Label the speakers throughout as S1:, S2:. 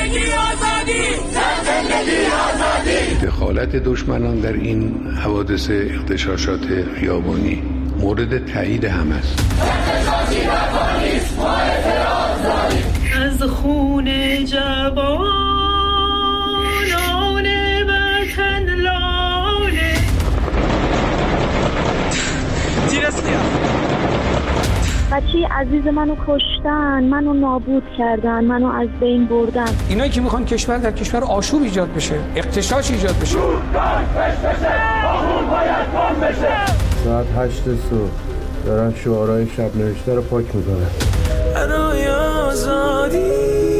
S1: دخالت دشمنان در این حوادث اغتشاشات خیابانی مورد تایید هم است.
S2: از خون جوانان وطن لاله
S3: بچه عزیز منو کشتن، منو نابود کردن، منو از بین بردن.
S4: اینایی که میخوان کشور در کشور آشوب ایجاد بشه، اغتشاش ایجاد بشه.
S5: ساعت 8 صبح دارن شعارهای شب نوشته رو پاک میکنن. برای آزادی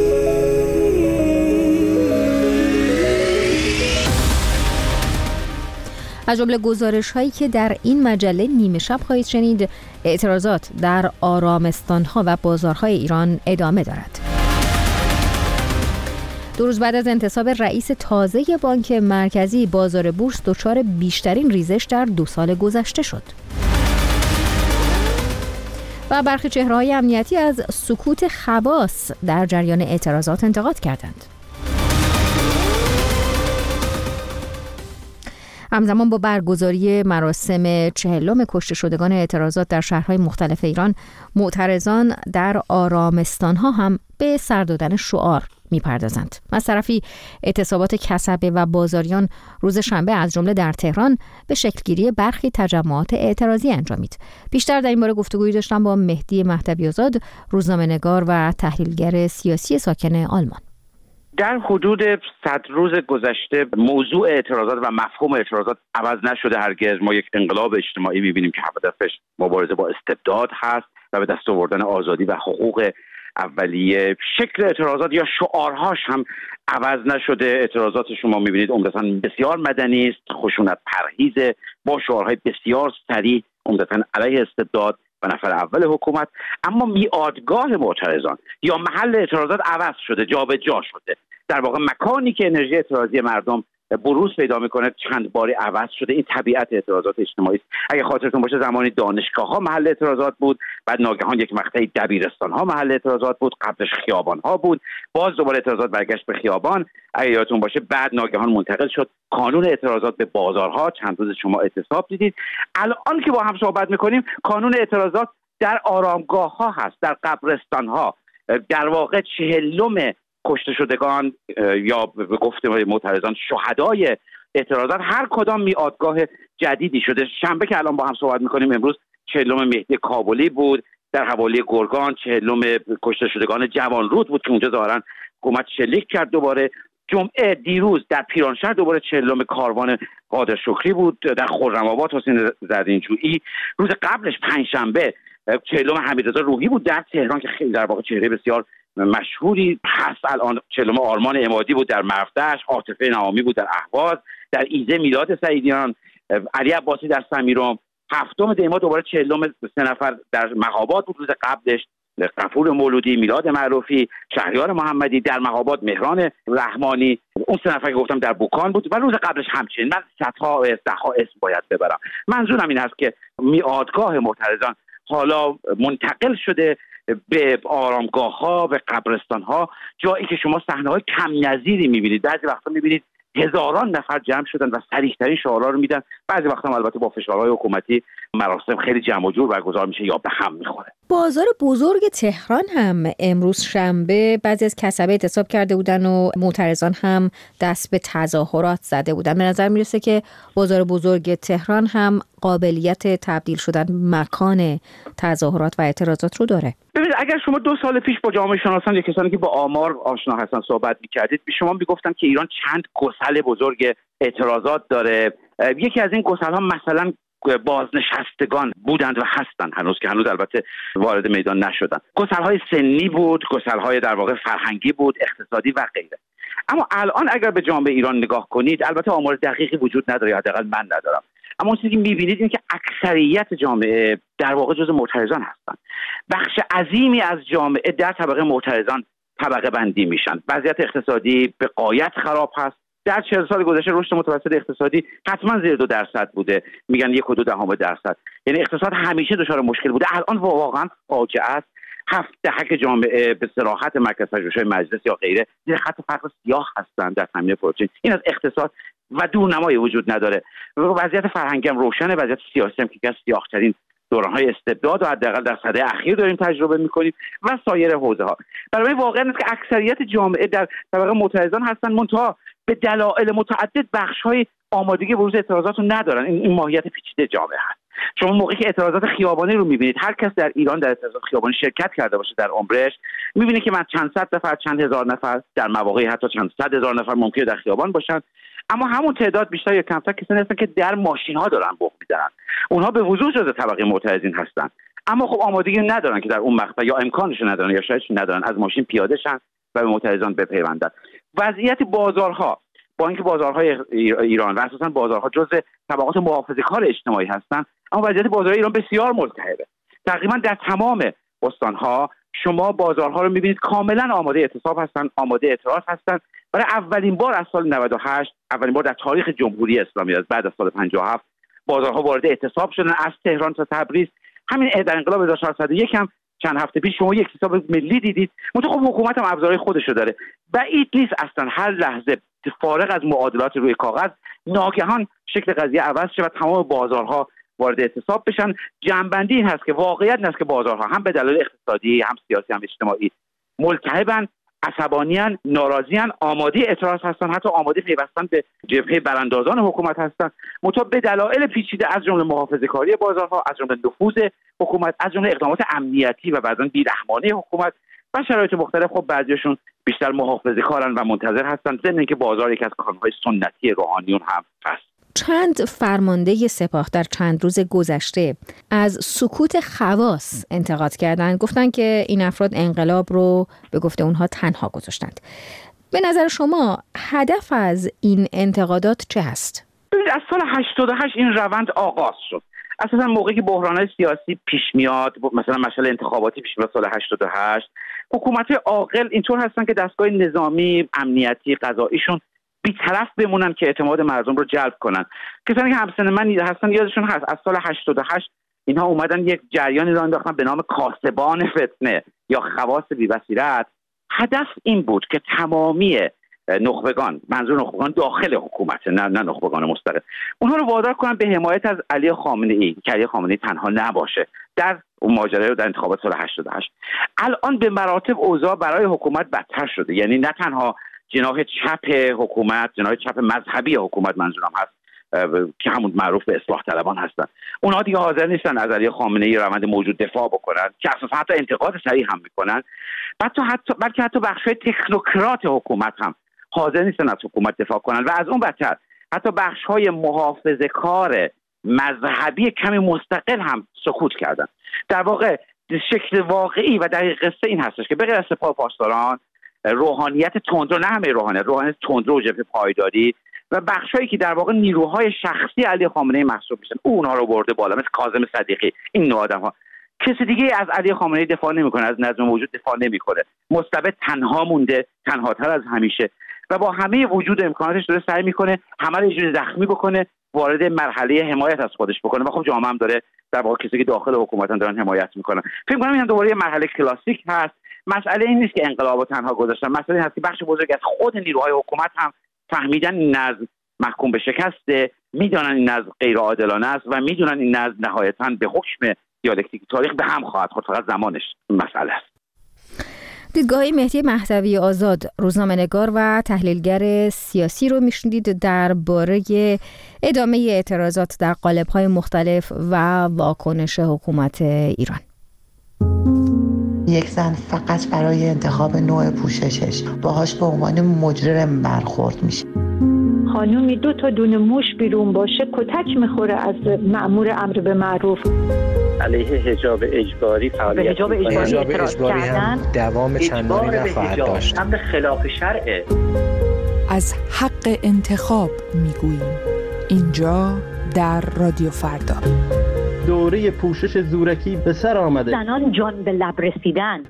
S6: از جمله گزارش‌هایی که در این مجله نیمه شب خواهید شنید، اعتراضات در آرامستان‌ها و بازارهای ایران ادامه دارد. 2 روز بعد از انتصاب رئیس تازه بانک مرکزی، بازار بورس دچار بیشترین ریزش در 2 سال گذشته شد. و برخی چهره‌های امنیتی از سکوت خواص در جریان اعتراضات انتقاد کردند. همزمان با برگزاری مراسم 40 کشته شدگان اعتراضات در شهرهای مختلف ایران، معترضان در آرامستان‌ها هم به سر دادن شعار می‌پردازند. از طرفی اعتصابات کسبه و بازاریان روز شنبه از جمله در تهران به شکلگیری برخی تجمعات اعتراضی انجامید. بیشتر در این باره گفتگویی داشتم با مهدی مهدوی‌آزاد، روزنامه‌نگار و تحلیلگر سیاسی ساکن آلمان.
S7: در حدود 100 روز گذشته موضوع اعتراضات و مفهوم اعتراضات عوض نشده هرگز. ما یک انقلاب اجتماعی می‌بینیم که هدفش مبارزه با استبداد هست و به دست آوردن آزادی و حقوق اولیه. شکل اعتراضات یا شعارهاش هم عوض نشده. اعتراضات شما می‌بینید عمدتاً بسیار مدنی است، خشونت پرهیز، با شعارهای بسیار صریح عمدتاً علیه استبداد و نفر اول حکومت. اما میادگاه معترضان یا محل اعتراضات عوض شده، جابجا شده. در واقع مکانی که انرژی اعتراضی مردم بروز پیدا میکنه چند باری عوض شده. این طبیعت اعتراضات اجتماعی است. اگه خاطرتون باشه زمانی دانشگاه‌ها محل اعتراضات بود، بعد ناگهان یک مقطعی دبیرستان‌ها محل اعتراضات بود، قبلش خیابان‌ها بود، باز دوباره اعتراضات برگشت به خیابان. اگه یادتون باشه بعد ناگهان منتقل شد قانون اعتراضات به بازارها. چند روز شما اعتصاب دیدید. الان که با هم صحبت میکنیم قانون اعتراضات در آرامگاه‌ها هست، در قبرستان‌ها. در واقع 40 کشته شدگان یا به گفته معترضان شهدای اعتراضات هر کدام میادگاه جدیدی شده. شنبه که الان با هم صحبت میکنیم امروز 40 مهدی کابلی بود در حوالی گرگان، 40 کشته شدگان جوانرود بود که اونجا ظاهرا حکومت شلیک کرد. دوباره جمعه دیروز در پیرانشهر دوباره 40 کاروان قادر شکری بود. در خرم‌آباد حسین زرینجویی. روز قبلش پنجشنبه 40 حمیدرضا روحی بود در تهران که خیلی در واقع چهره بسیار مشهوری هست الان. 40 آرمان عمادی بود در مرفدشت، عاطفه نعامی بود در اهواز، در ایزه میلاد سعیدیان، علی عباسی در سمیرام. 7 دی ماه دوباره 40 3 نفر در مهاباد بود. روز قبلش غفور مولودی، میلاد معروفی، شهریار محمدی در مهاباد، مهران رحمانی. اون 3 نفر که گفتم در بوکان بود و روز قبلش همچنین. من صدها اسم باید ببرم. منظورم این هست که میادگاه معترضان حالا منتقل شده به آرامگاه‌ها، به قبرستان‌ها، جایی که شما صحنه‌های کم نظیری می‌بینید. بعضی وقتا می‌بینید هزاران نفر جمع شدن و صریح‌ترین شعارها رو میدن. بعضی وقتا البته با فشارهای حکومتی مراسم خیلی جمع و جور برگزار میشه یا به هم میخوره.
S6: بازار بزرگ تهران هم امروز شنبه بعضی از کسبه اعتصاب کرده بودن و معترضان هم دست به تظاهرات زده بودن. به نظر میرسه که بازار بزرگ تهران هم قابلیت تبدیل شدن مکان تظاهرات و اعتراضات رو داره.
S7: ببینید اگر شما 2 سال پیش با جامعه شناسان یا کسانی که با آمار آشنا هستن صحبت می‌کردید، به شما میگفتن که ایران چند گسل بزرگ اعتراضات داره. یکی از این گسل‌ها مثلا بازنشستگان بودند و هستند هنوز البته وارد میدان نشدن. گسل‌های سنی بود، گسل‌های در واقع فرهنگی بود، اقتصادی و غیره. اما الان اگر به جامعه ایران نگاه کنید، البته آمار دقیقی وجود نداره، حداقل من ندارم، اما چیزی که می‌بینید این که اکثریت جامعه در واقع جزو معترضان هستند. بخش عظیمی از جامعه در طبقه معترضان طبقه بندی میشن. وضعیت اقتصادی به غایت خراب هست. در 40 سال گذشته رشد متوسط اقتصادی حتما زیر 2% بوده، میگن 1.2%. یعنی اقتصاد همیشه دچار مشکل بوده. الان واقعا فاجعه است. 7 دهک جامعه به صراحت مرکز پژوهش‌های مجلس یا غیره زیر خط فقر سیاه هستند در زمینه پروتئین. این از اقتصاد و دورنمایی وجود نداره. وضعیت فرهنگی هم روشنه، وضعیت سیاسی هم که از سیاه‌ترین دوران‌های استبداد و حداقل در سده اخیر داریم تجربه می‌کنیم و سایر حوزه‌ها. برای واقعا است که اکثریت جامعه در طبقه معترضان هستن، منتها به دلایل متعدد بخش‌های آمادگی بروز اعتراضات رو ندارن. این ماهیت پیچیده جامعه هست. شما موقعی که اعتراضات خیابانی رو می‌بینید، هر کس در ایران در اعتراضات خیابانی شرکت کرده باشه در عمرش، می‌بینه که من چند صد نفر، چند هزار نفر، در مواقعی حتی چند صد هزار نفر ممکنه در خیابان باشن، اما همون تعداد بیشتر یا کمتر کسانی هستن که در ماشین‌ها دارن بوق می‌زنن. اونها به وضوح جزء طبقه معترضین هستن، اما خب آمادگی ندارن که در اون مقطع یا امکانش ندارن یا شاید ندارن از ماشین پیاده شن و به معترضان بپیوندن. وضعیت بازارها، با اینکه بازارهای ایران و اساساً بازارها جزء طبقات محافظه‌کار اجتماعی هستن، اما وضعیت بازارهای ایران بسیار ملتهبه. تقریبا در تمام استان‌ها شما بازارها رو می‌بینید کاملا آماده اعتصاب هستن، آماده اعتراض هستن. برای اولین بار از سال 98، اولین بار در تاریخ جمهوری اسلامی از بعد از سال 57 بازارها وارد اعتصاب شدن، از تهران تا تبریز. همین در انقلاب 1401 هم چند هفته پیش شما یک اعتصاب ملی دیدید. منتها خب حکومت هم ابزارهای خودشو داره. بعید نیست اصلا هر لحظه فارغ از معادلات روی کاغذ ناگهان شکل قضیه عوض شه و تمام بازارها وارد اعتصاب بشن. جنبندی این هست که واقعیت این است که بازارها هم به دلایل اقتصادی، هم سیاسی، هم اجتماعی ملتهبن، عصبانیان، ناراضیان، آماده اعتراض هستن، حتی آماده پیوستن به جبهه براندازان حکومت هستن. منتها به دلایل پیچیده از جمله محافظه‌کاری بازارها، از جمله نفوذ حکومت، از جمله اقدامات امنیتی و بعضا بی‌رحمانه حکومت و شرایط مختلف، خب بعضیشون بیشتر محافظه‌کارن و منتظر هستن، ضمن اینکه بازار یکی از کانون‌های سنتی روحانیون هم هست.
S6: چند فرمانده سپاه در چند روز گذشته از سکوت خواص انتقاد کردند. گفتن که این افراد انقلاب رو به گفته اونها تنها گذاشتند. به نظر شما هدف از این انتقادات چه هست؟
S7: از سال 88 این روند آغاز شد. اساسا موقعی که بحران‌های سیاسی پیش میاد، مثلا مسئله انتخاباتی پیش میاد سال 88، حکومت‌های عاقل اینطور هستن که دستگاه نظامی، امنیتی، قضاییشون بی‌طرف بمونن که اعتماد مردم رو جلب کنن. کسانی که همسن من هستن یادشون هست از سال 88 اینها اومدن یک جریانی را انداختن به نام کاسبان فتنه یا خواص بی‌بصیرت. هدف این بود که تمامی نخبگان، منظور نخبگان داخل حکومت، نه نخبگان مستقل، اونها رو وادار کنن به حمایت از علی خامنه‌ای که علی خامنه‌ای تنها نباشه در اون ماجرا در انتخابات سال 88. الان به مراتب اوضاع برای حکومت بدتر شده. یعنی نه تنها جناح چپ حکومت، جناح چپ مذهبی حکومت منظورم هست که همون معروف به اصلاح طلبان هستن، اونها دیگه حاضر نیستن از علی خامنه‌ای روند موجود دفاع بکنن، که اساسا حتی انتقاد صریح هم میکنن. بلکه حتی بخش‌های تکنوکرات حکومت هم حاضر نیستن از حکومت دفاع کنن و از اون بدتر حتی بخش‌های محافظه‌کار مذهبی کمی مستقل هم سکوت کردن. در واقع شکل واقعی و دقیق قصه این هستش که بغیر از سپاه پاسداران، روحانیت تندرو، نه همه روحانیت تندرو و جبهه پایداری و بخشایی که در واقع نیروهای شخصی علی خامنه‌ای محسوب میشن، اونها رو برده بالا، مثل کاظم صدیقی، این نوع آدم‌ها. کسی دیگه از علی خامنه‌ای دفاع نمی‌کنه، از نظم موجود دفاع نمی‌کنه. مستبد تنها مونده، تنهاتر از همیشه و با همه وجود امکاناتش داره سعی می‌کنه همه رو یه جوری زخمی بکنه، وارد مرحله حمایت از خودش بکنه و خب جامعه هم داره در واقع کسی که داخل حکومتن دارن حمایت می‌کنن. فکر می‌کنم این دوباره یه مرحله کلاسیک هست. مسئله این نیست که انقلابو تنها گذاشتن، مسئله این هست که بخش بزرگی از خود نیروهای حکومت هم فهمیدن این نظم محکوم به شکسته، میدونن این نظم غیر عادلانه است و میدونن این نظم نهایتاً به حکم دیالکتیک تاریخ به هم خواهد خورد، فقط زمانش مسئله است.
S6: دیدگاهی مهدی مهدوی آزاد، روزنامه‌نگار و تحلیلگر سیاسی رو میشنیدید درباره ادامه اعتراضات در قالب‌های مختلف و واکنش حکومت ایران.
S8: یک زن فقط برای انتخاب نوع پوششش باهاش به عنوان مجرم برخورد میشه.
S3: خانومی 2 تا دونه موش بیرون باشه کتک میخوره از مأمور امر به معروف.
S9: علیه حجاب اجباری فعالیت
S5: حجاب اجباری هم دوام چندانی نخواهد داشت.
S9: امر خلاف شرعه.
S10: از حق انتخاب میگوییم اینجا در رادیو فردا.
S5: دوره پوشش زورکی به سر آمده.
S3: زنان جان به لب رسیدن.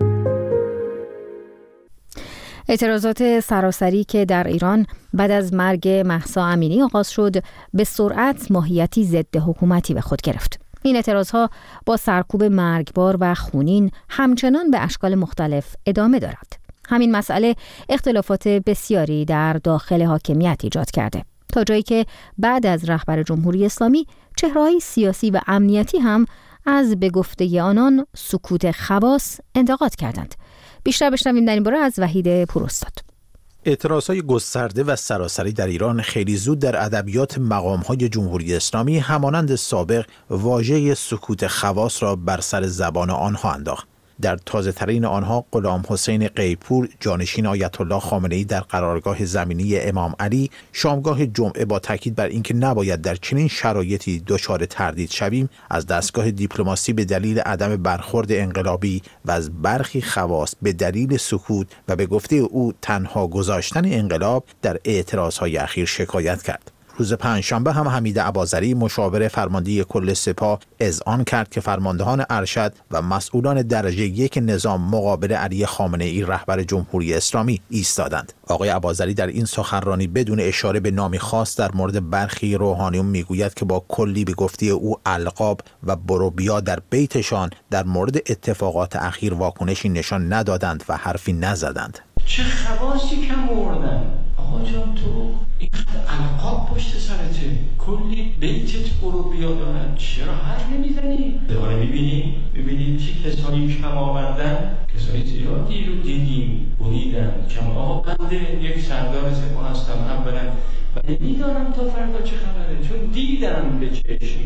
S6: اعتراضات سراسری که در ایران بعد از مرگ مهسا امینی آغاز شد به سرعت ماهیتی ضد حکومتی به خود گرفت. این اعتراضها با سرکوب مرگبار و خونین همچنان به اشکال مختلف ادامه دارد. همین مسئله اختلافات بسیاری در داخل حاکمیت ایجاد کرده، تا جایی که بعد از رهبر جمهوری اسلامی چهره‌های سیاسی و امنیتی هم از به گفته آنان سکوت خواص انتقاد کردند. بیشتر بشنویم در این باره از وحید پوراستاد.
S11: اعتراضهای گسترده و سراسری در ایران خیلی زود در ادبیات مقام‌های جمهوری اسلامی همانند سابق واژه سکوت خواص را بر سر زبان آنها انداخت. در تازه‌ترین آنها غلام حسین قیپور، جانشین آیت الله خامنه‌ای در قرارگاه زمینی امام علی، شامگاه جمعه با تاکید بر اینکه نباید در چنین شرایطی دچار تردید شویم، از دستگاه دیپلماسی به دلیل عدم برخورد انقلابی و از برخی خواص به دلیل سکوت و به گفته او تنها گذاشتن انقلاب در اعتراضهای اخیر شکایت کرد. روز پنجشنبه هم حمید اباظری مشاور فرمانده کل سپاه اذعان کرد که فرماندهان ارشد و مسئولان درجه یک نظام مقابل علی خامنه‌ای رهبر جمهوری اسلامی ایستادند. آقای اباظری در این سخنرانی بدون اشاره به نامی خاص در مورد برخی روحانیون میگوید که با کلی به گفته او القاب و برو بیا در بیتشان در مورد اتفاقات اخیر واکنشی نشان ندادند و حرفی نزدند.
S12: چه خواصی کم آوردن؟ آقا جان تو این القاب پشت سرته، کلی بیتت برو بیا دارن، چرا حرف نمیزنی؟ دوباره میبینیم چه کسانی کم آوردن؟ کسانی زیادی رو دیدیم بریدن کم. آقا بنده یک سردار سپاه هستم اولا و نمیدانم تا فردا چه خبره، چون دیدم به چشم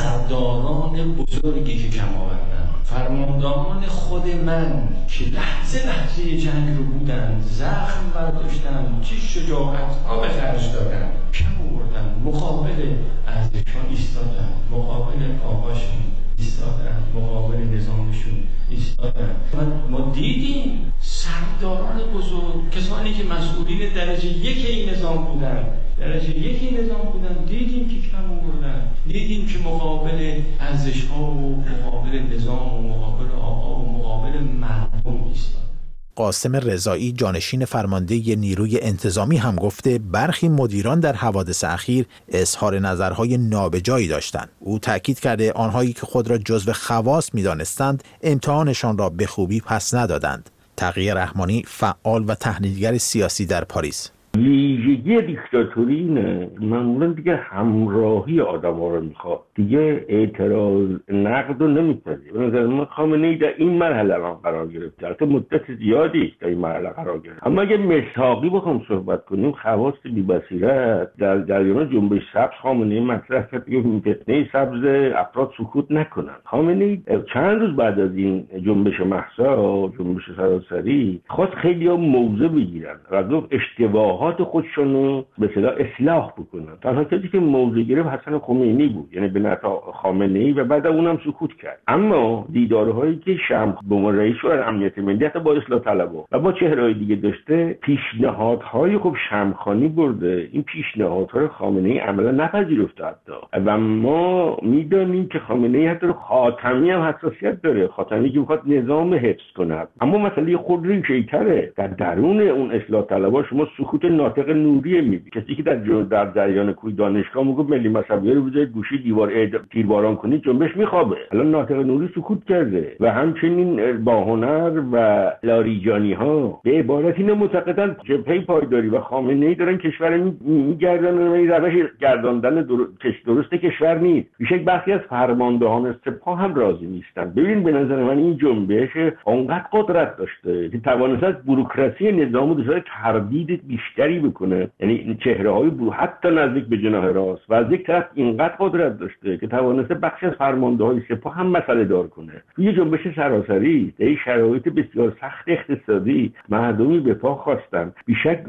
S12: سرداران بزرگی که کم آوردن، فرماندهان خود من که لحظه جنگ رو بودن، زخم برداشتن، چه شجاعت ها به خرج دادن، کم آوردن، مقابل ارزشان ایستادن، مقابل آقاشون ایستادن، مقابل نظامشون ایستادن. ما دیدیم سرداران بزرگ، کسانی که مسئولین درجه یک این نظام بودن، دیدیم که کم آوردن، دیدیم که مقابل ارزش‌ها و مقابل نظام و مقابل آقا و مقابل مردم ایستادن.
S11: قاسم رضایی، جانشین فرمانده نیروی انتظامی، هم گفته برخی مدیران در حوادث اخیر اظهار نظرهای نابجایی داشتند. او تاکید کرده آنهایی که خود را جزو خواص می‌دانستند امتحانشان را به خوبی پس ندادند. تقی رحمانی، فعال و تحلیلگر سیاسی در پاریس:
S13: ویژگی دیکتاتوری اینه معمولا دیگه همراهی آدم‌ها رو میخواد، دیگه اعتراض نقد رو نمیپذیره. به نظر من خامنه‌ای در این مرحله هم قرار گرفت، البته مدت زیادی در این مرحله قرار گرفت. اما اگه مساقی بخوام صحبت کنیم، خواص بی‌بصیرت در جریان جنبش سبز خامنه‌ای مطرح کرد که فتنه سبز افراد سکوت نکنن. خامنه‌ای چند روز بعد از این جنبش مهسا، جنبش سراسری، خواست خیلی‌ها موضع بگیرن و گفت اشتباهات خودشونو به اصلاح بکنن. تنها کسی که موضع گرفت حسن خمینی بود، یعنی به نفع خامنه‌ای، و بعد اونم سکوت کرد. اما دیدارهایی که شمخ به عنوان رئیس شورای امنیت ملی حتی با اصلاح طلبها و با چهره‌های دیگه داشته، پیشنهادهای خوب شمخانی برده. این پیشنهادها رو خامنه‌ای عملا نپذیرفته حتی. و ما میدونیم که خامنه‌ای حتی خاتمی هم حساسیت داره، خاتمی که میخواد نظام حفظ کنه. اما مسئله خود ریشه‌ای‌تره. در درون اون اصلاح طلبها شما سکوت ناطق نوری میبینی، کسی که در جریان کوی دانشگاه میگفت ملی مذهبی رو بذارید گوشی تیرباران کنید جنبش میخوابه. الان ناطق نوری سکوت کرده. و همچنین باهنر و لاریجانی ها به عبارت اینو معتقدن جبهه پایداری و خامنه‌ای دارن کشور میگردن، این روش گرداندن درست کشور نیست. بیشک برخی از فرماندهان سپاه هم راضی نیستن. ببین به نظر من این جنبش اونقدر قدرت داشته که توانست بوروکراسی نظام رو دچار تردید بیشتری بکنه، یعنی چهره‌های حتی نزدیک به جناح راست، و از یک طرف اینقدر قدرت داشته که توانسته بخش از فرمانده‌های سپاه هم مسئله دار کنه. توی جنبش سراسری در این شرایط بسیار سخت اقتصادی مردمی به پا خواستن. بیشک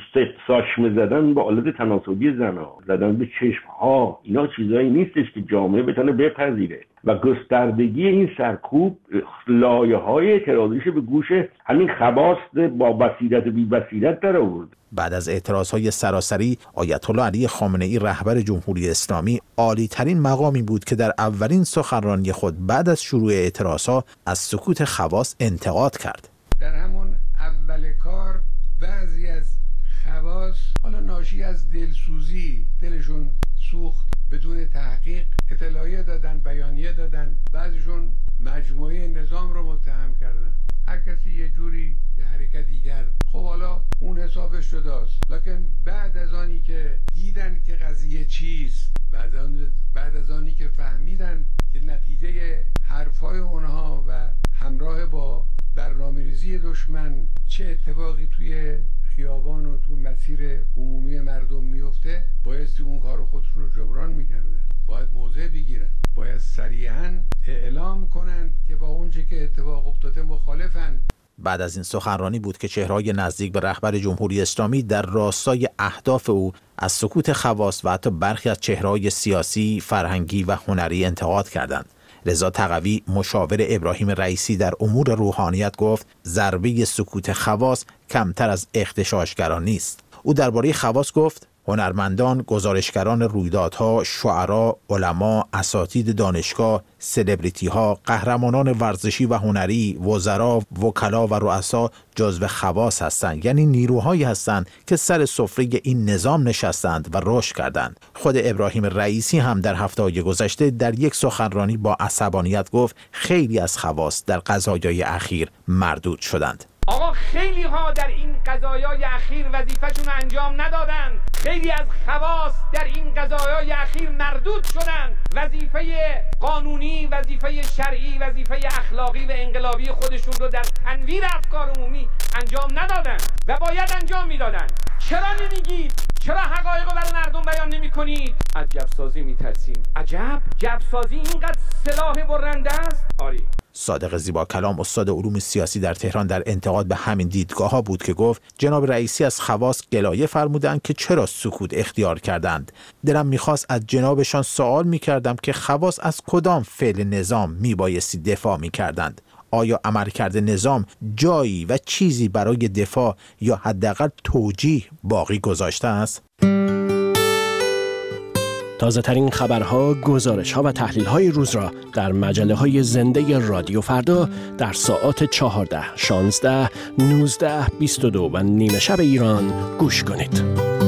S13: ساشمه زدن با آلت تناسلی زن‌ها، زدن به چشم‌ها، اینا چیزایی نیستش که جامعه بتونه بپذیره. و گستردگی این سرکوب لایه‌های اعتراضیش به گوش همین خواص با بصیرت و بی بصیرت در آورد.
S11: بعد از اعتراضهای سراسری، آیت الله علی خامنه‌ای رهبر جمهوری اسلامی عالی ترین مقامی بود که در اولین سخنرانی خود بعد از شروع اعتراضها از سکوت خواص انتقاد کرد.
S1: در همون اول کار بعضی از خواص حالا ناشی از دلسوزی دلشون سوخت، بدون تحقیق اطلاعیه دادن، بیانیه دادن، بعضیشون مجموعه نظام رو متهم کردن. هر کسی یه جوری یه حرکتی کرد. خب حالا اون حسابش جداست. لکن بعد از آنی که دیدن که قضیه چیست، بعد از آنی که فهمیدن که نتیجه حرفای اونها و همراه با برنامه‌ریزی دشمن چه اتفاقی توی خیابان و تو مسیر عمومی مردم میفته، بایستی اون کار خودشون رو جبران میکردن. باید موضع بگیرن، باید صریحاً اعلام کنند که با اونچه که اتفاق افتاده مخالفن.
S11: بعد از این سخنرانی بود که چهره‌های نزدیک به رهبر جمهوری اسلامی در راستای اهداف او از سکوت خواص و حتی برخی از چهره‌های سیاسی، فرهنگی و هنری انتقاد کردند. رضا تقوی مشاور ابراهیم رئیسی در امور روحانیت گفت ضربه سکوت خواص کمتر از اغتشاشگران نیست. او درباره خواص گفت هنرمندان، گزارشگران رویدادها، شعرا، علما، اساتید دانشگاه، سلبریتی‌ها، قهرمانان ورزشی و هنری، وزرا، وکلا و رؤسا جزو خواص هستند، یعنی نیروهایی هستند که سر سفره این نظام نشستند و رشد کردند. خود ابراهیم رئیسی هم در هفته‌های گذشته در یک سخنرانی با عصبانیت گفت خیلی از خواص در قضایای اخیر مردود شدند.
S14: آقا خیلی ها در این قضایای اخیر وظیفه‌شون رو انجام ندادند. خیلی از خواص در این قضایای اخیر مردود شدند. وظیفه قانونی، وظیفه شرعی، وظیفه اخلاقی و انقلابی خودشون رو در تنویر افکار عمومی انجام ندادند و باید انجام میدادند. چرا نمیگید؟ چرا حقایق رو برای مردم بیان نمی‌کنید؟ از جفسازی میترسیم. عجب، جفسازی اینقدر سلاح برنده است؟ آری.
S11: صادق زیبا کلام استاد علوم سیاسی در تهران در انتقاد به همین دیدگاه‌ها بود که گفت جناب رئیسی از خواص گلایه فرمودند که چرا سکوت اختیار کردند. دلم می‌خواست از جنابشان سوال می‌کردم که خواص از کدام فعل نظام میبایستی دفاع می‌کردند. آیا عملکرد نظام جایی و چیزی برای دفاع یا حداقل توجیه باقی گذاشته است؟
S15: تازه ترین خبرها، گزارش‌ها و تحلیل‌های روز را در مجله‌های زنده رادیو فردا در ساعات 14، 16، 19، 22 و نیمه شب ایران گوش کنید.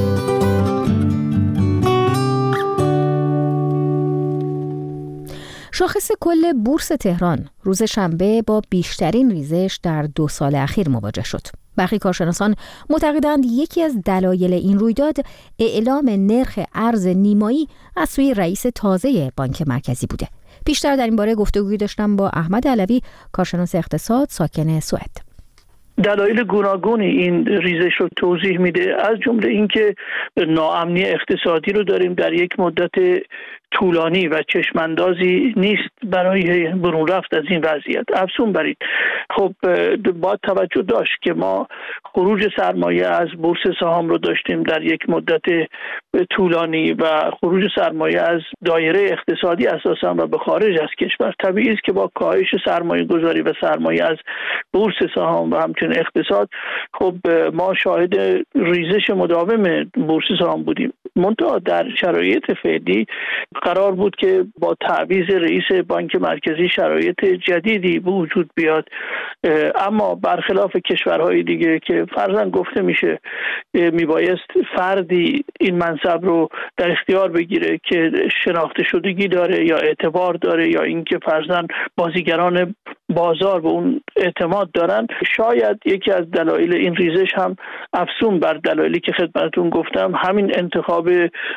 S6: شاخص کل بورس تهران روز شنبه با بیشترین ریزش در 2 سال اخیر مواجه شد. برخی کارشناسان معتقدند یکی از دلایل این رویداد اعلام نرخ ارز نیمایی از سوی رئیس تازه بانک مرکزی بوده. بیشتر در این باره گفتگویی داشتم با احمد علوی، کارشناس اقتصاد ساکن سوئد.
S16: دلایل گوناگونی این ریزش رو توضیح میده، از جمله اینکه ناامنی اقتصادی رو داریم در یک مدت طولانی و چشماندازی نیست برای برون رفت از این وضعیت. افزون بر این خب باید توجه داشت که ما خروج سرمایه از بورس سهام رو داشتیم در یک مدت طولانی و خروج سرمایه از دایره اقتصادی اساسا و به خارج از کشور. طبیعی است که با کاهش سرمایه گذاری و سرمایه از بورس سهام و همچنین اقتصاد خب ما شاهد ریزش مداوم بورس سهام بودیم. منتها در شرایط فعلی قرار بود که با تعویض رئیس بانک مرکزی شرایط جدیدی به وجود بیاد، اما برخلاف کشورهای دیگه که فرضاً گفته میشه میبایست فردی این منصب رو در اختیار بگیره که شناخته شدگی داره یا اعتبار داره یا اینکه فرضاً بازیگران بازار به اون اعتماد دارن، شاید یکی از دلایل این ریزش هم افزون بر دلایلی که خدمتتون گفتم همین انتخاب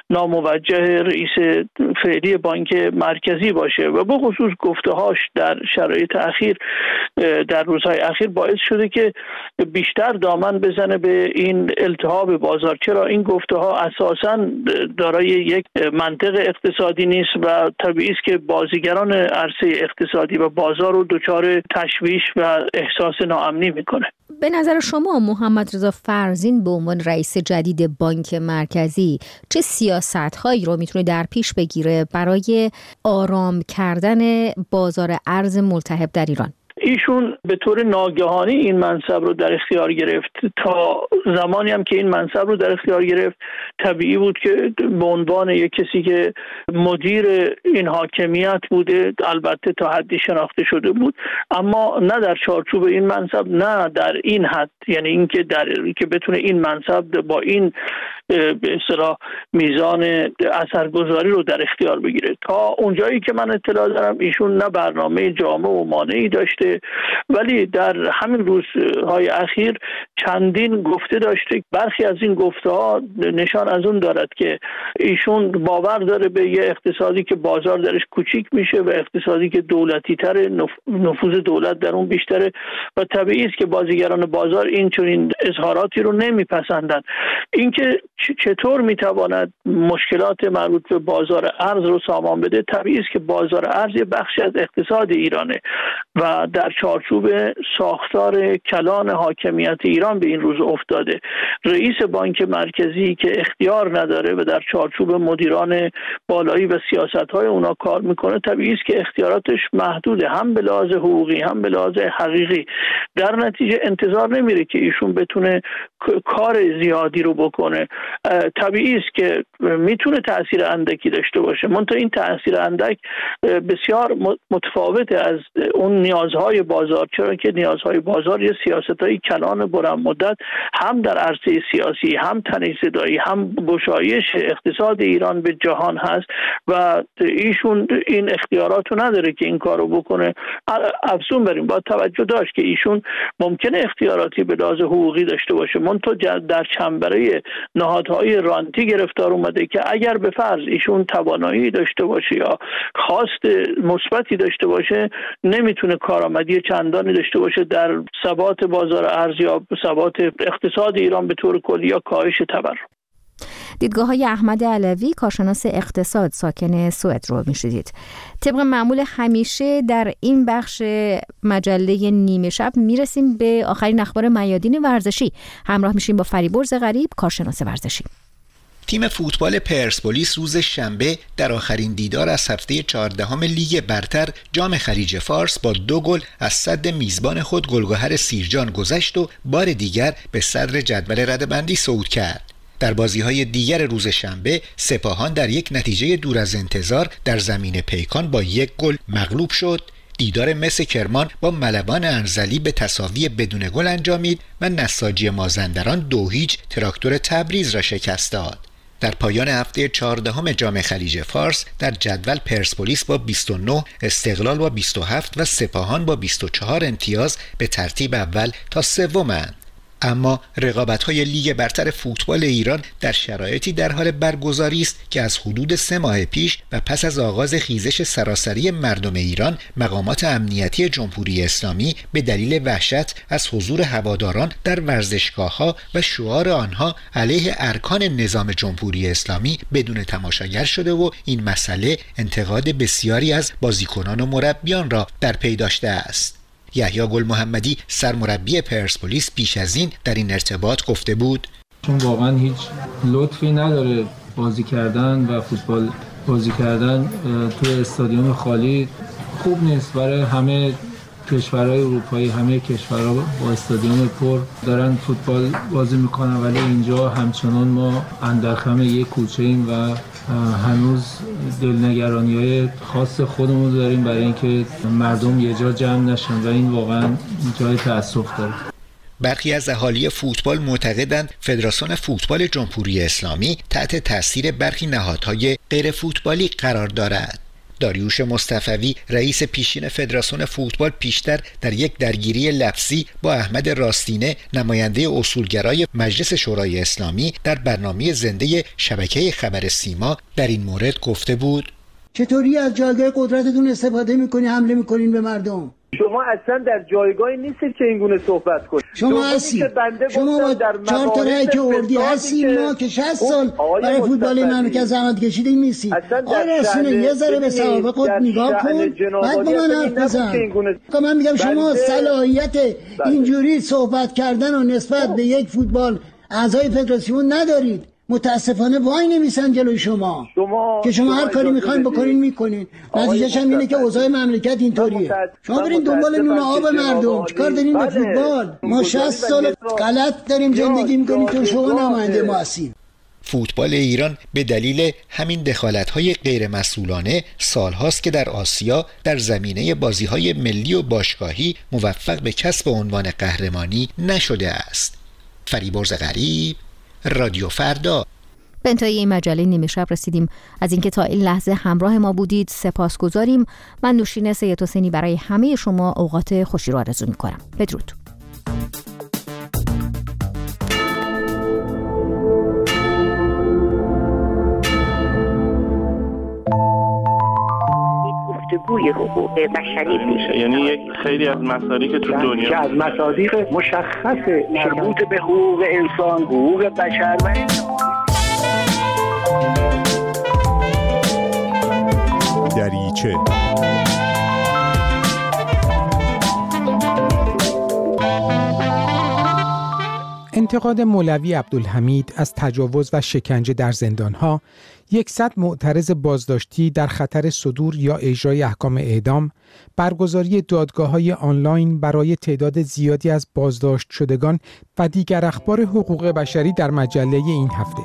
S16: ناموجه رئیس فعلی بانک مرکزی باشه و به خصوص گفته‌هاش در شرایط اخیر در روزهای اخیر باعث شده که بیشتر دامن بزنه به این التهاب بازار. چرا این گفته‌ها اساساً دارای یک منطق اقتصادی نیست و طبیعی است که بازیگران عرصه اقتصادی و بازار رو دچار تشویش و احساس ناامنی میکنه.
S6: به نظر شما محمد رضا فرزین به عنوان رئیس جدید بانک مرکزی چه سیاست‌هایی رو میتونه در پیش بگیره برای آرام کردن بازار ارز ملتهب در ایران؟
S16: ایشون به طور ناگهانی این منصب رو در اختیار گرفت. تا زمانی هم که این منصب رو در اختیار گرفت طبیعی بود که به عنوان یک کسی که مدیر این حاکمیت بوده، البته تا حدی شناخته شده بود، اما نه در چارچوب این منصب، نه در این حد، یعنی اینکه که بتونه این منصب با این به اصطلاح میزان اثرگذاری رو در اختیار بگیره. تا اونجایی که من اطلاع دارم ایشون نه برنامه جامع و مانعی داشته، ولی در همین روزهای اخیر چندین گفته داشته. برخی از این گفته ها نشان از اون دارد که ایشون باور داره به یه اقتصادی که بازار درش کوچیک میشه و اقتصادی که دولتی تره، نفوذ دولت در اون بیشتره و طبیعی است که بازیگران بازار این چنین اظهاراتی رو نمیپسندن. اینکه چطور میتواند مشکلات مربوط به بازار ارز رو سامان بده، طبیعی است که بازار ارز یه بخشی از اقتصاد ایرانه و در چارچوب ساختار کلان حاکمیت ایران به این روز افتاده. رئیس بانک مرکزی که اختیار نداره و در چارچوب مدیران بالایی و سیاست‌های اونا کار میکنه، طبیعی است که اختیاراتش محدوده، هم به لحاظ حقوقی هم به لحاظ حقیقی. در نتیجه انتظار نمیره که ایشون بتونه کار زیادی رو بکنه. طبیعی است که میتونه تأثیر اندکی داشته باشه، منتها این تأثیر اندک بسیار متفاوته از اون نیازهای بازار، چرا که نیازهای بازار یه سیاست‌های کلان بلند مدت هم در عرصه سیاسی، هم تنیزدایی، هم گشایش اقتصاد ایران به جهان هست و ایشون این اختیارات رو نداره که این کار رو بکنه. افزون بر این باید توجه داشت که ایشون ممکنه اختیاراتی به لحاظ حقوقی داشته باشه، منتها در چنبره نهادهای رانتی گرفتار اومده که اگر به فرض ایشون توانایی داشته باشه یا خواست مثبتی داشته باشه، نمیتونه کارآمدی چندانی داشته باشه در ثبات بازار ارز یا ثبات اقتصاد ایران به طور کلی یا کاهش تورم.
S6: دیدگاه‌های احمد علوی، کارشناس اقتصاد ساکن سوئد رو می‌شنیدید. طبق معمول همیشه در این بخش مجله نیمه شب میرسیم به آخرین اخبار میادین ورزشی. همراه میشیم با فریبرز غریب، کارشناس ورزشی.
S17: تیم فوتبال پرسپولیس روز شنبه در آخرین دیدار از هفته 14 لیگ برتر جام خلیج فارس با 2 گل از سد میزبان خود گلگهر سیرجان گذشت و بار دیگر به صدر جدول رده‌بندی صعود کرد. در بازی‌های دیگر روز شنبه سپاهان در یک نتیجه دور از انتظار در زمین پیکان با 1 گل مغلوب شد. دیدار مس کرمان با ملوان انزلی به تساوی بدون گل انجامید و نساجی مازندران 2-0 تراکتور تبریز را شکست داد. در پایان هفته 14 جام خلیج فارس در جدول پرسپولیس با 29، استقلال با 27 و سپاهان با 24 امتیاز به ترتیب اول تا سومند. اما رقابت‌های لیگ برتر فوتبال ایران در شرایطی در حال برگزاری است که از حدود 3 ماه پیش و پس از آغاز خیزش سراسری مردم ایران، مقامات امنیتی جمهوری اسلامی به دلیل وحشت از حضور هواداران در ورزشگاه‌ها و شعار آنها علیه ارکان نظام جمهوری اسلامی بدون تماشاگر شده و این مسئله انتقاد بسیاری از بازیکنان و مربیان را در پی داشته است. یحیی گل محمدی سرمربی پرسپولیس پیش از این در این ارتباط گفته بود:
S18: چون واقعا هیچ لطفی نداره بازی کردن و فوتبال بازی کردن توی استادیوم خالی خوب نیست. برای همه کشورهای اروپایی، همه کشورها با استادیوم پر دارن فوتبال بازی میکنن، ولی اینجا همچنان ما اندرخم یک کوچه ایم و هنوز دلنگرانی‌های خاص خودمون داریم برای اینکه مردم یه جا جمع نشن و این واقعا جای تأسف داره.
S17: برخی از اهالی فوتبال معتقدند فدراسیون فوتبال جمهوری اسلامی تحت تاثیر برخی نهادهای غیر فوتبالی قرار دارد. داریوش مصطفوی رئیس پیشین فدراسیون فوتبال پیشتر در یک درگیری لفظی با احمد راستینه نماینده اصولگرای مجلس شورای اسلامی در برنامه زنده شبکه خبر سیما در این مورد گفته بود:
S19: چطوری از جایگاه قدرتتون استفاده میکنی حمله میکنین به مردم؟
S20: شما اصلا در جایگاهی نیستید که این گونه صحبت کنید.
S19: شما هستی، شما با 4 تا رأی که اردی هستیم، ما که 60 سال برای فوتبال مملکت زحمت کشیدیم نیستیم. آره رسونه یه ذره به سوابق خود نگاه کن، بعد با من حرف بزن. من میگم شما صلاحیت اینجوری صحبت کردن و نسبت به یک فوتبال اعضای فدراسیون ندارید. متاسفانه وای نمیسن جلوی شما که شما هر کاری میخواین بکنین میکنین، نتیجهش هم اینه که اوضاع مملکت اینطوریه. شما برین دنبال نون آب مردم، چیکار دارین به فوتبال؟ ما 60 سال غلط داریم زندگی میکنیم تو شما نماینده ما هستیم.
S17: فوتبال ایران به دلیل همین دخالت‌های غیر مسئولانه سالهاست که در آسیا در زمینه بازی‌های ملی و باشگاهی موفق به کسب عنوان قهرمانی نشده است. فریبرز غریب، رادیو فردا.
S6: به انتهای این مجله نیمه شب رسیدیم. از اینکه تا این لحظه همراه ما بودید سپاسگزاریم. من نوشین سید حسینی برای همه شما اوقات خوشی رو آرزو می‌کنم. بدرود.
S9: گفتگوی حقوق بشری میشه،
S5: یعنی یک خیلی از مسائلی که تو دنیا
S9: از مصادیق مشخص مربوط به حقوق انسان، حقوق بشر و
S11: دریچه.
S21: انتقاد مولوی عبدالحمید از تجاوز و شکنجه در زندانها، 100 معترض بازداشتی در خطر صدور یا اجرای احکام اعدام، برگزاری دادگاه‌های آنلاین برای تعداد زیادی از بازداشت شدگان و دیگر اخبار حقوق بشری در مجله این هفته.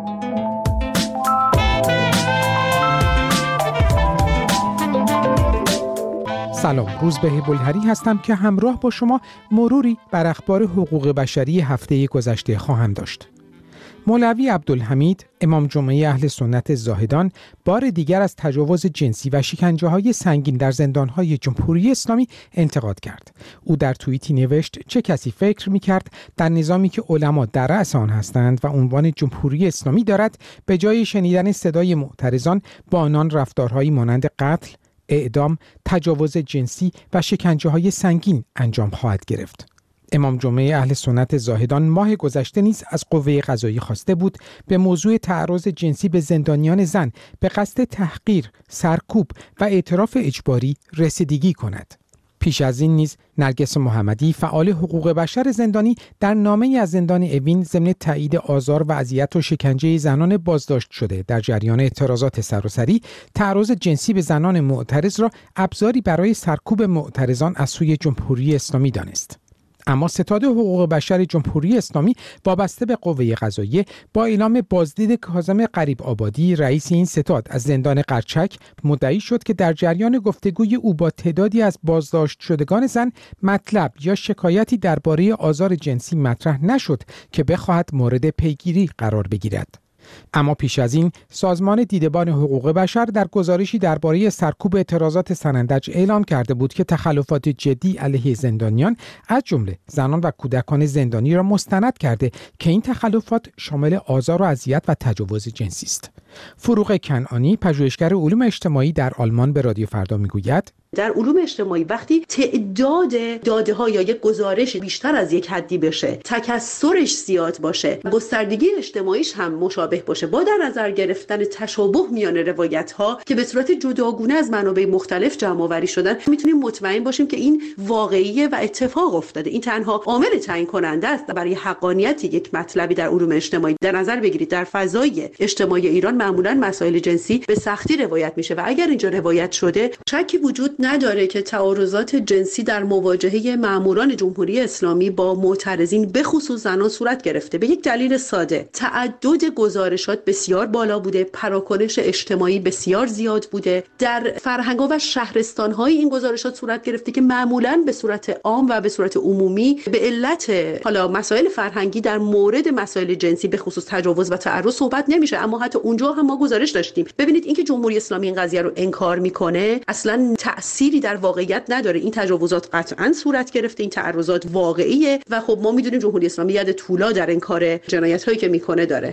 S21: سلام، روزبه بلهری هستم که همراه با شما مروری بر اخبار حقوق بشری هفته گذشته خواهم داشت. مولوی عبدالحمید، امام جمعه اهل سنت زاهدان، بار دیگر از تجاوز جنسی و شکنجه‌های سنگین در زندان‌های جمهوری اسلامی انتقاد کرد. او در توییتی نوشت: چه کسی فکر می‌کرد در نظامی که علما در رأس آن هستند و عنوان جمهوری اسلامی دارد، به جای شنیدن صدای معترضان با آنان رفتارهایی مانند قتل، اعدام، تجاوز جنسی و شکنجه‌های سنگین انجام خواهد گرفت. امام جمعه اهل سنت زاهدان ماه گذشته نیز از قوه قضاییه خواسته بود به موضوع تعرض جنسی به زندانیان زن به قصد تحقیر، سرکوب و اعتراف اجباری رسیدگی کند. پیش از این نیز نرگس محمدی، فعال حقوق بشر زندانی، در نامه‌ای از زندان اوین ضمن تایید آزار و اذیت و شکنجه زنان بازداشت شده در جریان اعتراضات سراسری، تعرض جنسی به زنان معترض را ابزاری برای سرکوب معترضان از سوی جمهوری اسلامی دانست. اما ستاد حقوق بشر جمهوری اسلامی وابسته به قوه قضاییه با اعلام بازدید کاظم غریب آبادی، رئیس این ستاد، از زندان قرچک مدعی شد که در جریان گفتگوی او با تعدادی از بازداشت شدگان زن مطلب یا شکایتی درباره آزار جنسی مطرح نشد که بخواهد مورد پیگیری قرار بگیرد. اما پیش از این سازمان دیدبان حقوق بشر در گزارشی درباره سرکوب اعتراضات سنندج اعلام کرده بود که تخلفات جدی علیه زندانیان از جمله زنان و کودکان زندانی را مستند کرده که این تخلفات شامل آزار و اذیت و تجاوز جنسی است. فروغ کنعانی، پژوهشگر علوم اجتماعی در آلمان، به رادیو فردا میگوید:
S22: در علوم اجتماعی وقتی تعداد داده ها یا یک گزارش بیشتر از یک حدی بشه، تکثرش زیاد باشه، گستردگی اجتماعیش هم مشابه باشه، با در نظر گرفتن تشابه میان روایت ها که به صورت جداگونه از منابع مختلف جمع آوری شدن، میتونیم مطمئن باشیم که این واقعیه و اتفاق افتاده. این تنها عامل تعیین کننده است برای حقانیت یک مطلبی در علوم اجتماعی. در نظر بگیرید در فضای اجتماعی ایران معمولا مسائل جنسی به سختی روایت میشه و اگر اینجا روایت شده، شکی وجود نداره که تعارضات جنسی در مواجهه ماموران جمهوری اسلامی با معترضین به خصوص زنان صورت گرفته. به یک دلیل ساده: تعدد گزارشات بسیار بالا بوده، پراکنش اجتماعی بسیار زیاد بوده، در فرهنگ‌ها و شهرستان‌های این گزارشات صورت گرفته که معمولاً به صورت عام و به صورت عمومی به علت حالا مسائل فرهنگی در مورد مسائل جنسی به خصوص تجاوز و تعرض صحبت نمیشه. اما حتی اونجا هم ما گزارش داشتیم. ببینید اینکه جمهوری اسلامی این قضیه رو انکار میکنه اصلاً تأثیری در واقعیت نداره. این تجاوزات قطعاً صورت گرفته، این تعرضات واقعیه و خب ما میدونیم جمهوری اسلامی ید طولا در انکار جنایت‌هایی که میکنه داره.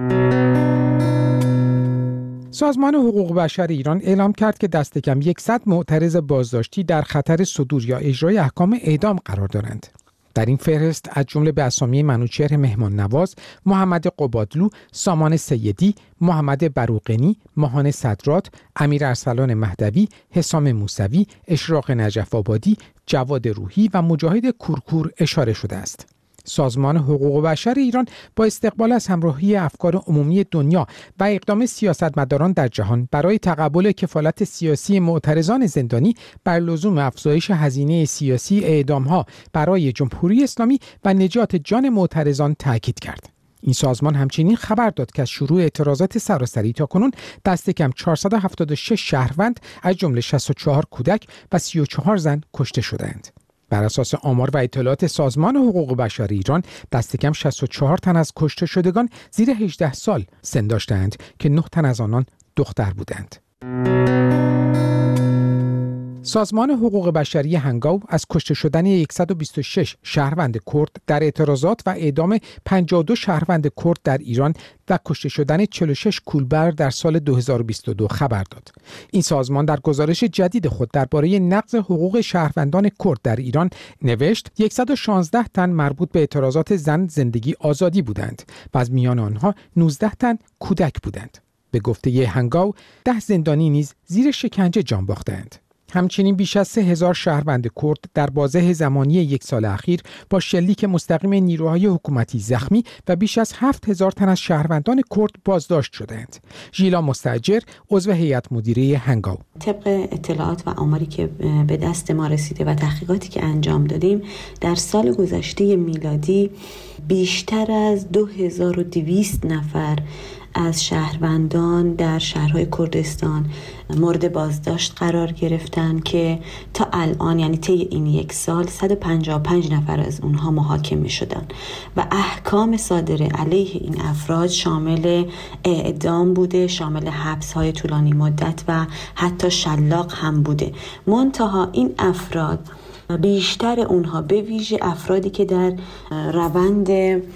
S21: سازمان حقوق بشر ایران اعلام کرد که دست کم 100 معترض بازداشتی در خطر صدور یا اجرای احکام اعدام قرار دارند. در این فهرست از جمله به اسامی منوچهر مهمان نواز، محمد قبادلو، سامان سیدی، محمد بروقینی، ماهان صدرات، امیر ارسلان مهدوی، حسام موسوی، اشراق نجف آبادی، جواد روحی و مجاهد کورکور اشاره شده است. سازمان حقوق بشر ایران با استقبال از همراهی افکار عمومی دنیا و اقدام سیاستمداران در جهان برای تقبل کفالت سیاسی معترضان زندانی بر لزوم افزایش هزینه سیاسی اعدام‌ها برای جمهوری اسلامی و نجات جان معترضان تاکید کرد. این سازمان همچنین خبر داد که از شروع اعتراضات سراسری تاکنون دست کم 476 شهروند از جمله 64 کودک و 34 زن کشته شدند. بر اساس آمار و اطلاعات سازمان حقوق بشر ایران دست کم 64 تن از کشته شدگان زیر 18 سال سن داشتند که 9 تن از آنان دختر بودند. سازمان حقوق بشری هنگاو از کشته شدن 126 شهروند کرد در اعتراضات و اعدام 52 شهروند کرد در ایران و کشته شدن 46 کولبر در سال 2022 خبر داد. این سازمان در گزارش جدید خود درباره نقض حقوق شهروندان کرد در ایران نوشت 116 تن مربوط به اعتراضات زن زندگی آزادی بودند و از میان آنها 19 تن کودک بودند. به گفته هنگاو 10 زندانی نیز زیر شکنجه جان باختند. همچنین بیش از 3000 شهروند کرد در بازه زمانی 1 سال اخیر با شلیک مستقیم نیروهای حکومتی زخمی و بیش از 7000 تن از شهروندان کرد بازداشت شدند. ژیلا مستاجر عضو هیئت مدیره هنگاو:
S22: طبق اطلاعات و آماری که به دست ما رسیده و تحقیقاتی که انجام دادیم، در سال گذشته میلادی بیشتر از 2200 نفر از شهروندان در شهرهای کردستان مورد بازداشت قرار گرفتن که تا الان، یعنی طی این 1 سال، 155 نفر از اونها محاکمه شدن و احکام صادره علیه این افراد شامل اعدام بوده، شامل حبس‌های طولانی مدت و حتی شلاق هم بوده. منتها این افراد، بیشتر اونها، به ویژه افرادی که در روند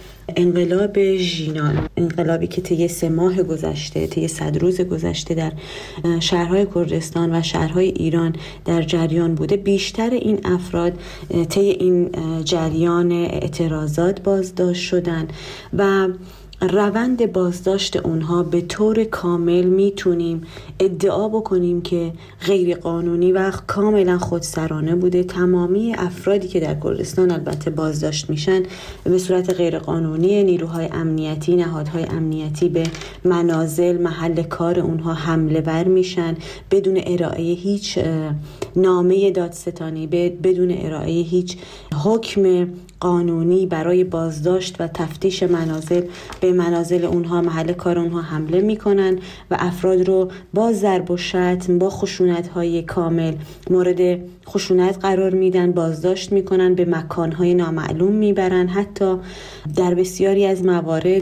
S22: انقلاب ژینال، انقلابی که طی 3 ماه گذشته، طی 100 روز گذشته در شهرهای کردستان و شهرهای ایران در جریان بوده، بیشتر این افراد طی این جریان اعتراضات بازداشت شدن و روند بازداشت اونها به طور کامل میتونیم ادعا بکنیم که غیر قانونی و کاملا خودسرانه بوده. تمامی افرادی که در کردستان البته بازداشت میشن به صورت غیر قانونی، نیروهای امنیتی، نهادهای امنیتی به منازل، محل کار اونها حمله ور میشن بدون ارائه هیچ نامه دادستانی، بدون ارائه هیچ حکم قانونی برای بازداشت و تفتیش منازل. به منازل اونها، محل کار اونها حمله میکنن و افراد رو با ضرب و شتم، با خشونت‌های کامل مورد خشونت قرار میدن، بازداشت میکنن، به مکان‌های نامعلوم میبرن. حتی در بسیاری از موارد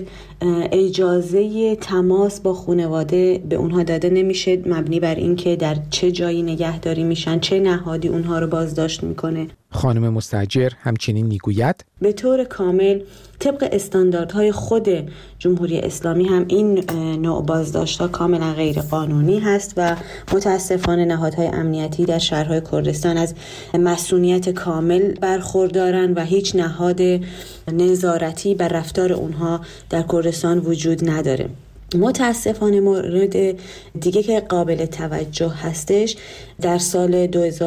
S22: اجازه تماس با خانواده به اونها داده نمیشه، مبنی بر اینکه در چه جایی نگهداری میشن، چه نهادی اونها رو بازداشت میکنه.
S21: خانم مستاجر همچنین میگوید
S22: به طور کامل طبق استانداردهای خود جمهوری اسلامی هم این نوع بازداشت‌ها کاملا غیر قانونی هست و متاسفانه نهادهای امنیتی در شهرهای کردستان از مسئولیت کامل برخوردارن و هیچ نهاد نظارتی بر رفتار اونها در کردستان وجود نداره. متاسفانه مورد دیگه که قابل توجه هستش، در سال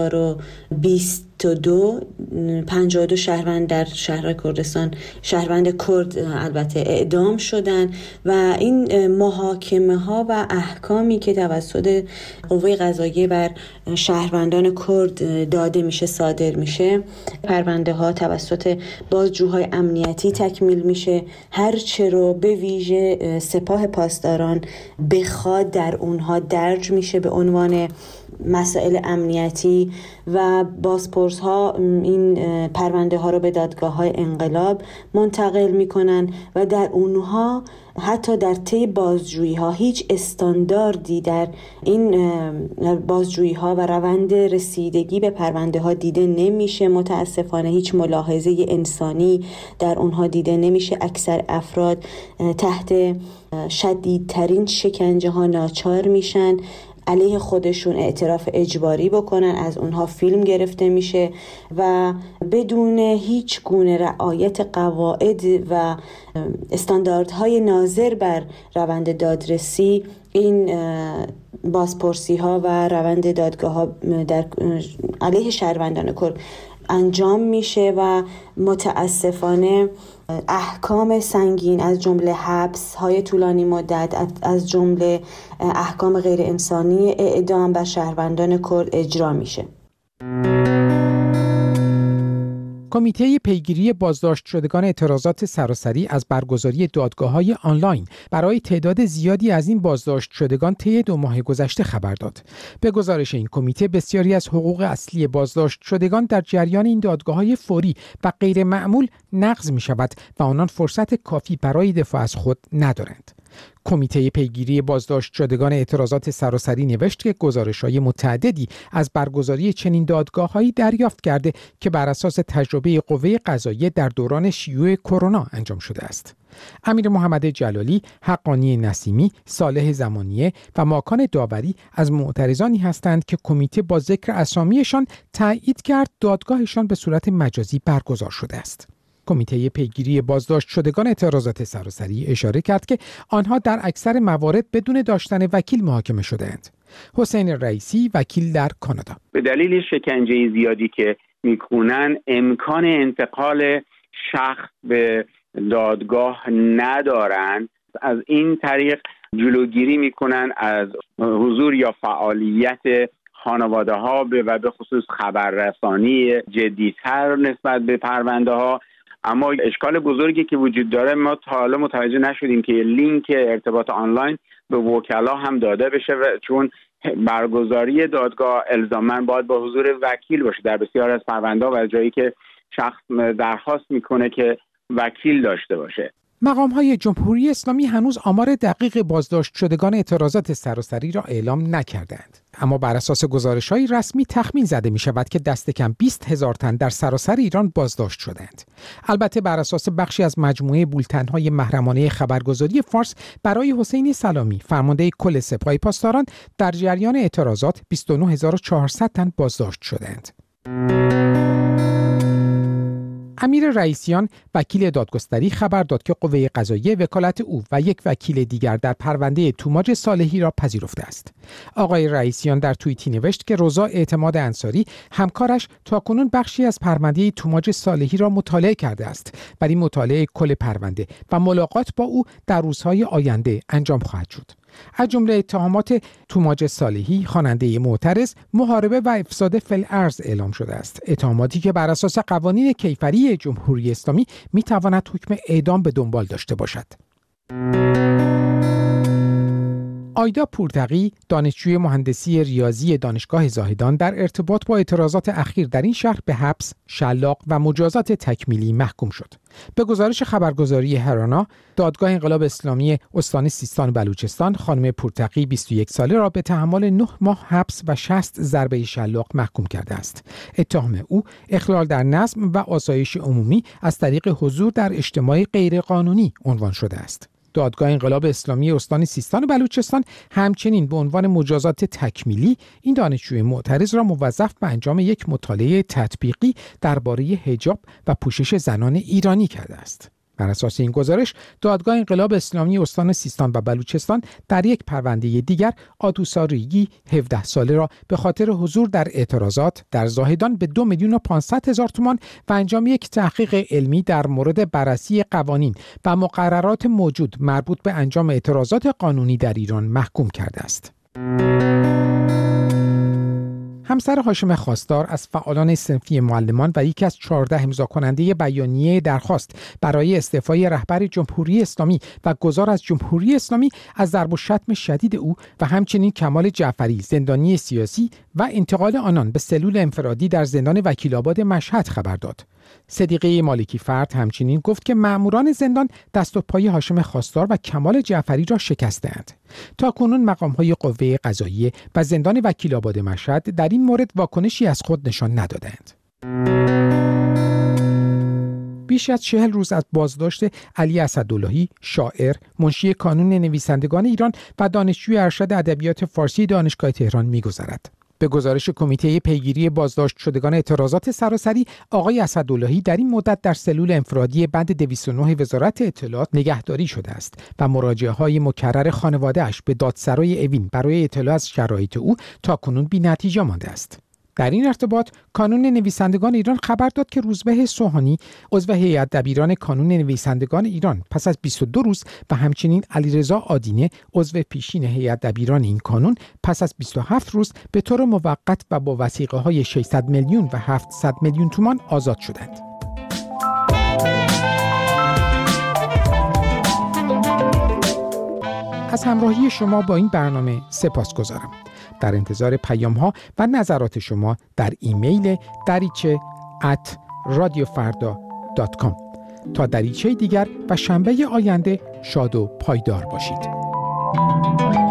S22: 2022 52 شهروند در شهرهای کردستان، شهروند کرد البته، اعدام شدن و این محاکمه ها و احکامی که توسط قوه قضاییه بر شهروندان کرد داده میشه، صادر میشه، پرونده ها توسط بازجوهای امنیتی تکمیل میشه. هرچه رو به ویژه سپاه پاسداران بخواد در اونها درج میشه به عنوان مسائل امنیتی و بازپرس ها این پرونده ها رو به دادگاه های انقلاب منتقل میکنن و در اونها حتی در طی بازجویی ها هیچ استانداردی در این بازجویی ها و روند رسیدگی به پرونده ها دیده نمیشه. متاسفانه هیچ ملاحظه انسانی در اونها دیده نمیشه. اکثر افراد تحت شدیدترین شکنجه ها ناچار میشن، علیه خودشون اعتراف اجباری بکنن، از اونها فیلم گرفته میشه و بدون هیچ گونه رعایت قواعد و استانداردهای ناظر بر روند دادرسی این بازپرسی ها و روند دادگاه ها در علیه شهروندان کرد انجام میشه و متاسفانه احکام سنگین از جمله حبس های طولانی مدت، از جمله احکام غیر انسانی اعدام بر شهروندان کرد اجرا میشه.
S21: کمیته پیگیری بازداشت شدگان اعتراضات سراسری از برگزاری دادگاه‌های آنلاین برای تعداد زیادی از این بازداشت شدگان طی 2 ماه گذشته خبر داد. به گزارش این کمیته بسیاری از حقوق اصلی بازداشت شدگان در جریان این دادگاه‌های فوری و غیر معمول نقض می‌شود و آنان فرصت کافی برای دفاع از خود ندارند. کمیته پیگیری بازداشت شدگان اعتراضات سراسری نوشت که گزارش‌های متعددی از برگزاری چنین دادگاه‌هایی دریافت کرده که بر اساس تجربه قوه قضاییه در دوران شیوع کرونا انجام شده است. امیر محمد جلالی، حقانی نسیمی، صالح زمانیه و ماکان داوری از معترضانی هستند که کمیته با ذکر اسامیشان تایید کرد دادگاهشان به صورت مجازی برگزار شده است. کمیته پیگیری بازداشت شدگان اعتراضات سراسری اشاره کرد که آنها در اکثر موارد بدون داشتن وکیل محاکمه شده‌اند. حسین رئیسی، وکیل در کانادا:
S7: به دلیل شکنجه زیادی که میکنن امکان انتقال شخص به دادگاه ندارن، از این طریق جلوگیری میکنن از حضور یا فعالیت خانواده ها و به خصوص خبررسانی جدیتر نسبت به پرونده ها. اما اشکال بزرگی که وجود داره، ما تا حالا متوجه نشدیم که لینک ارتباط آنلاین به وکلا هم داده بشه، چون برگزاری دادگاه الزاماً باید با حضور وکیل باشه در بسیار از پرونده و جایی که شخص درخواست میکنه که وکیل داشته باشه.
S21: مقام‌های جمهوری اسلامی هنوز آمار دقیق بازداشت شدگان اعتراضات سراسری را اعلام نکردند، اما بر اساس گزارش‌های رسمی تخمین زده می‌شود که دست کم 20,000 تن در سراسر ایران بازداشت شدند. البته بر اساس بخشی از مجموعه بولتن‌های محرمانه خبرگزاری فارس برای حسین سلامی، فرمانده کل سپاه پاسداران، در جریان اعتراضات 29400 تن بازداشت شدند. امیر رئیسیان، وکیل دادگستری، خبر داد که قوه قضاییه وکالت او و یک وکیل دیگر در پرونده توماج صالحی را پذیرفته است. آقای رئیسیان در توییتی نوشت که رضا اعتماد انصاری، همکارش، تاکنون بخشی از پرونده توماج صالحی را مطالعه کرده است، ولی مطالعه کل پرونده و ملاقات با او در روزهای آینده انجام خواهد شد. از جمله اتهامات توماج صالحی، خواننده معترض، محاربه و افساد فی‌الارض اعلام شده است. اتهاماتی که بر اساس قوانین کیفری جمهوری اسلامی میتواند حکم اعدام به دنبال داشته باشد. آیدا پورتقی، دانشجوی مهندسی ریاضی دانشگاه زاهدان، در ارتباط با اعتراضات اخیر در این شهر به حبس، شلاق و مجازات تکمیلی محکوم شد. به گزارش خبرگزاری هرانا، دادگاه انقلاب اسلامی استان سیستان و بلوچستان خانم پورتقی 21 ساله را به تحمل 9 ماه حبس و 60 ضربه شلاق محکوم کرده است. اتهام او اخلال در نظم و آسایش عمومی از طریق حضور در اجتماع غیرقانونی عنوان شده است. دادگاه انقلاب اسلامی استان سیستان و بلوچستان همچنین به عنوان مجازات تکمیلی این دانشجوی معترض را موظف به انجام یک مطالعه تطبیقی درباره حجاب و پوشش زنان ایرانی کرده است. بر اساس این گزارش، دادگاه انقلاب اسلامی استان سیستان و بلوچستان در یک پرونده دیگر آدوسا ریگی 17 ساله را به خاطر حضور در اعتراضات در زاهدان به 2,500,000 تومان و انجام یک تحقیق علمی در مورد بررسی قوانین و مقررات موجود مربوط به انجام اعتراضات قانونی در ایران محکوم کرده است. همسر هاشم خواستار از فعالان صنفی معلمان و یکی از 14 امضا کننده بیانیه درخواست برای استعفای رهبر جمهوری اسلامی و گذار از جمهوری اسلامی از ضرب و شتم شدید او و همچنین کمال جعفری، زندانی سیاسی، و انتقال آنان به سلول انفرادی در زندان وکیل‌آباد مشهد خبر داد. صدیقه مالکی فرد همچنین گفت که مأموران زندان دست و پای هاشم خواستار و کمال جعفری را شکسته‌اند. تاکنون مقام‌های قوه قضاییه و زندان وکیل‌آباد مشهد در این مورد واکنشی از خود نشان ندادند. بیش از 40 روز از بازداشت علی اسداللهی، شاعر، منشی کانون نویسندگان ایران و دانشجوی ارشد ادبیات فارسی دانشگاه تهران می‌گذرد. به گزارش کمیته پیگیری بازداشت شدگان اعتراضات سراسری، آقای اسداللهی در این مدت در سلول انفرادی بند 209 وزارت اطلاعات نگهداری شده است و مراجعه‌های مکرر خانواده‌اش به دادسرای اوین برای اطلاع از شرایط او تاکنون بی‌نتیجه مانده است. در این ارتباط کانون نویسندگان ایران خبر داد که روزبه سوهانی، عضو هیئت دبیران کانون نویسندگان ایران، پس از 22 روز و همچنین علیرضا آدینه، عضو پیشین هیئت دبیران این کانون، پس از 27 روز به طور موقت و با وثیقه‌های 600 میلیون و 700 میلیون تومان آزاد شدند. از همراهی شما با این برنامه سپاسگزارم. در انتظار پیام‌ها و نظرات شما در ایمیل dariche@radiofarda.com. تا دریچه دیگر و شنبه آینده شاد و پایدار باشید.